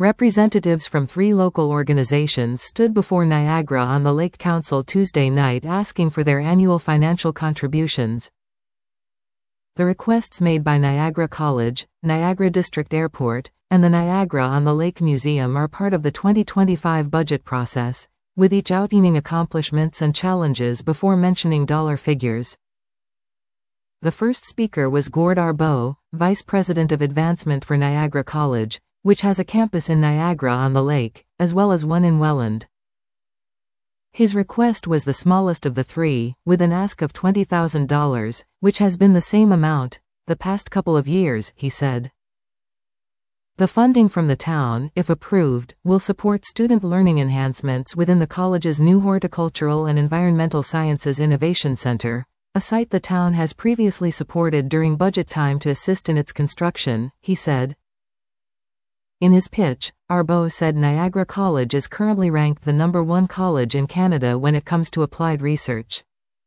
Representatives from 3 local organizations stood before Niagara-on-the-Lake Council Tuesday night asking for their annual financial contributions. The requests made by Niagara College, Niagara District Airport, and the Niagara-on-the-Lake Museum are part of the 2025 budget process, with each outlining accomplishments and challenges before mentioning dollar figures. The first speaker was Gord Arbeau, Vice President of Advancement for Niagara College, which has a campus in Niagara-on-the-Lake, as well as one in Welland. His request was the smallest of the 3, with an ask of $20,000, which has been the same amount the past couple of years, he said. The funding from the town, if approved, will support student learning enhancements within the college's new Horticultural and Environmental Sciences Innovation Center, a site the town has previously supported during budget time to assist in its construction, he said. In his pitch, Arbeau said Niagara College is currently ranked the #1 college in Canada when it comes to applied research.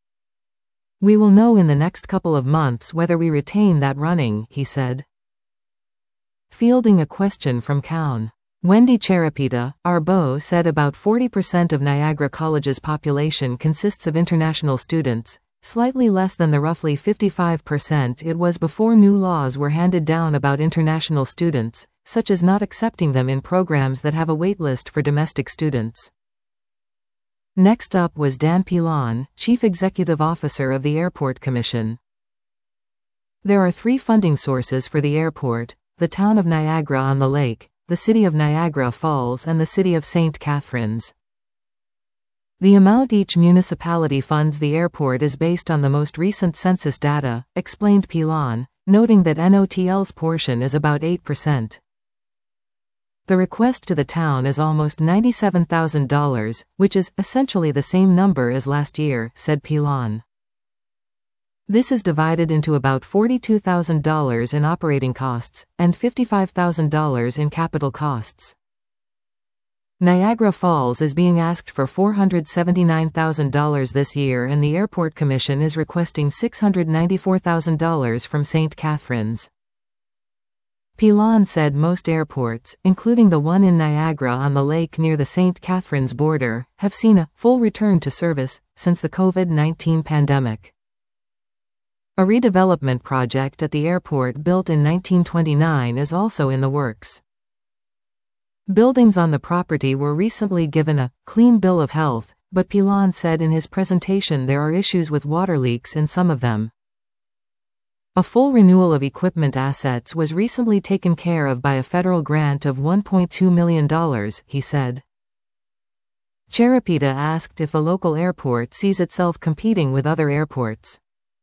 We will know in the next couple of months whether we retain that running, he said. Fielding a question from Cown. Wendy Cherapita, Arbeau said about 40% of Niagara College's population consists of international students, slightly less than the roughly 55% it was before new laws were handed down about international students, such as not accepting them in programs that have a waitlist for domestic students. Next up was Dan Pilon, Chief Executive Officer of the Airport Commission. There are 3 funding sources for the airport: the town of Niagara-on-the-Lake, the city of Niagara Falls, and the city of St. Catharines. The amount each municipality funds the airport is based on the most recent census data, explained Pilon, noting that NOTL's portion is about 8%. The request to the town is almost $97,000, which is essentially the same number as last year, said Pilon. This is divided into about $42,000 in operating costs, and $55,000 in capital costs. Niagara Falls is being asked for $479,000 this year, and the Airport Commission is requesting $694,000 from St. Catharines. Pilon said most airports, including the one in Niagara-on-the-Lake near the St. Catharines border, have seen a full return to service since the COVID-19 pandemic. A redevelopment project at the airport built in 1929 is also in the works. Buildings on the property were recently given a clean bill of health, but Pilon said in his presentation there are issues with water leaks in some of them. A full renewal of equipment assets was recently taken care of by a federal grant of $1.2 million, he said. Cherapita asked if a local airport sees itself competing with other airports.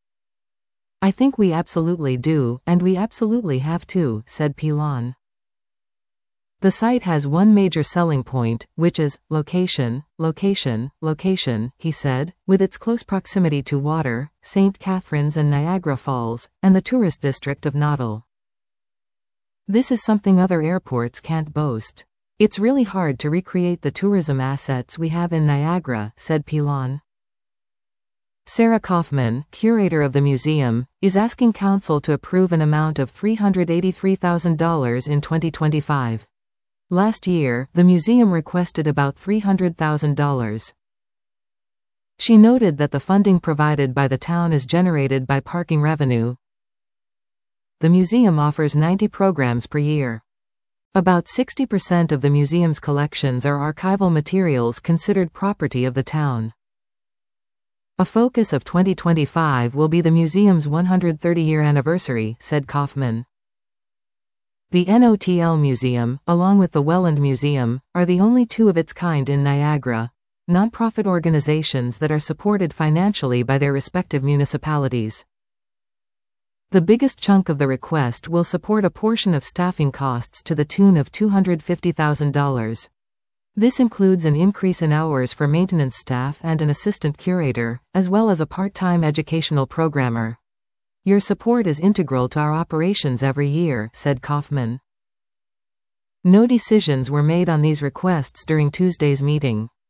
I think we absolutely do, and we absolutely have to, said Pilon. The site has one major selling point, which is location, location, location, he said, with its close proximity to water, St. Catharines and Niagara Falls, and the tourist district of Noddle. This is something other airports can't boast. It's really hard to recreate the tourism assets we have in Niagara, said Pilon. Sarah Kaufman, curator of the museum, is asking council to approve an amount of $383,000 in 2025. Last year, the museum requested about $300,000. She noted that the funding provided by the town is generated by parking revenue. The museum offers 90 programs per year. About 60% of the museum's collections are archival materials considered property of the town. A focus of 2025 will be the museum's 130-year anniversary, said Kaufman. The NOTL Museum, along with the Welland Museum, are the only 2 of its kind in Niagara, nonprofit organizations that are supported financially by their respective municipalities. The biggest chunk of the request will support a portion of staffing costs to the tune of $250,000. This includes an increase in hours for maintenance staff and an assistant curator, as well as a part-time educational programmer. Your support is integral to our operations every year, said Kaufman. No decisions were made on these requests during Tuesday's meeting.